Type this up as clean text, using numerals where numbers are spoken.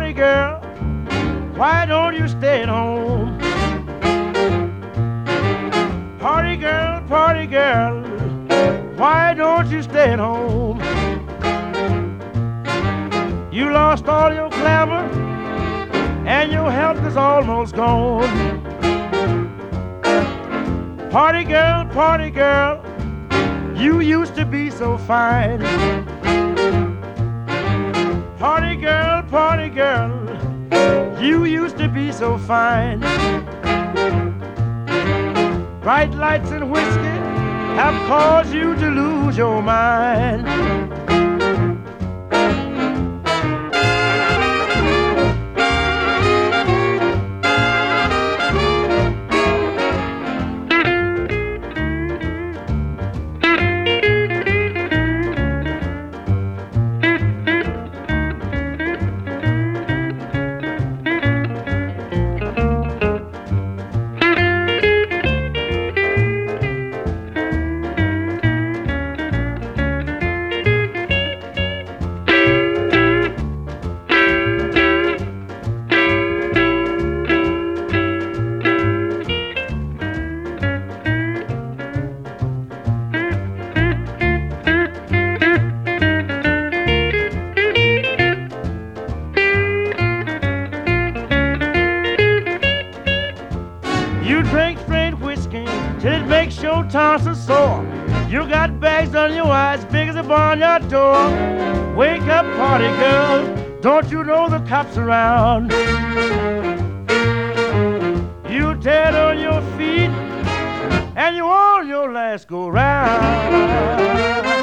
party girl, why don't you stay at home? Party girl, why don't you stay at home? You lost all your glamour and your health is almost gone. Party girl, you used to be so fine. Party girl, you used to be so fine. Bright lights and whiskey have caused you to lose your mind. You drink straight whiskey till it makes your tonsils sore. You got bags on your eyes big as a barnyard door. Wake up, party girl, don't you know the cops around? You dead on your feet and you on your last go round.